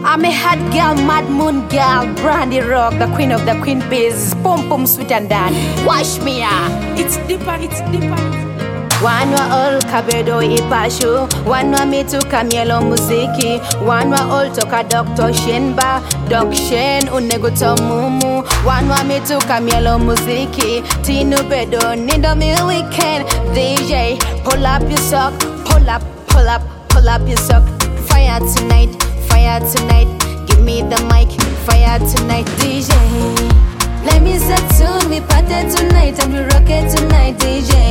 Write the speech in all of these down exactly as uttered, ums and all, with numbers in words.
I'm a hot girl, mad moon girl, Brandy Rock, the queen of the queen bees, pum pum sweet and dan. Wash me ah, it's deeper, it's deeper. Wanwa all kabedo ipashu, wanwa mitu kamielo muziki, wanwa all toka Doctor Shenba, Doc Shen uneguto mumu, wanwa mitu kamielo muziki, tinu bedo nindo mi weekend, D J pull up your sock, pull up, pull up, pull up your sock, fire tonight. Fire tonight, give me the mic. Fire tonight, D J. Let me set to me party tonight and we rock it tonight, D J.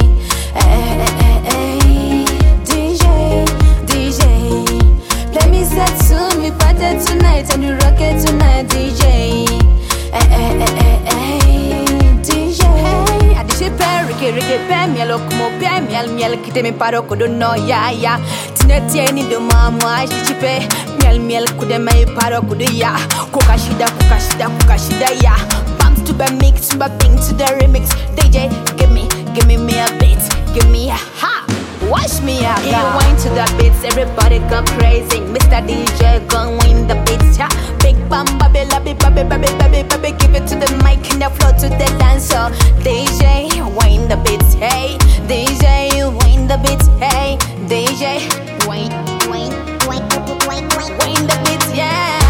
Hey, hey, hey, D J, D J. Let me set to me party tonight and we rock it tonight, D J. Hey, hey, hey, hey, D J. Hey, I did Ricky, Ricky, Pam, yellow, come Pam, yell, yell, kite me paro, could no, ya, ya. Tinetieni do mama, chipe. Miel miel kude mai paro kude ya. Kuka shida, kuka shida, kuka shida ya. Bumps to the mix, to the ping to the remix. D J, give me, give me me a beat, give me a ha. Wash me up. He wine to the beats, everybody go crazy. Mister D J gon' win the beats, yeah. Big bam, baby, baby, baby, baby, baby, baby, give it to the mic and the floor to the dancer. D J, wine the beats, hey. D J, wine the beats, hey. D J, wine, wine, wine, wine, wine, wine the beats, yeah.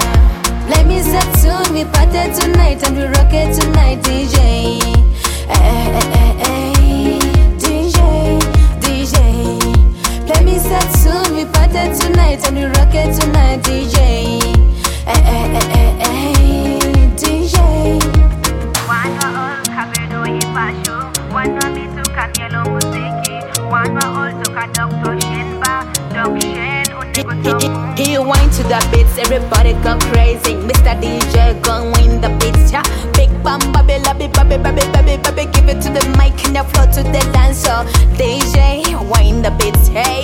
Let me set to me party tonight and we rock it tonight, D J. Hey, hey, hey, hey, D J, D J. Let me set to me party tonight and we rock it tonight, D J. Hey, hey, hey, hey, hey, D J. Wanwa all kabedo ipashu, wanwa mitu kamielo muziki, wanwa all toka Doctor Shenba, Doc Shen uneguto. He wine to the beats, everybody go crazy. Mister D J gon' win the beats, yeah. Big bam, baby, baby, baby, baby, baby, baby, give it to the mic and the floor to the dancer. D J, wine the beats, hey.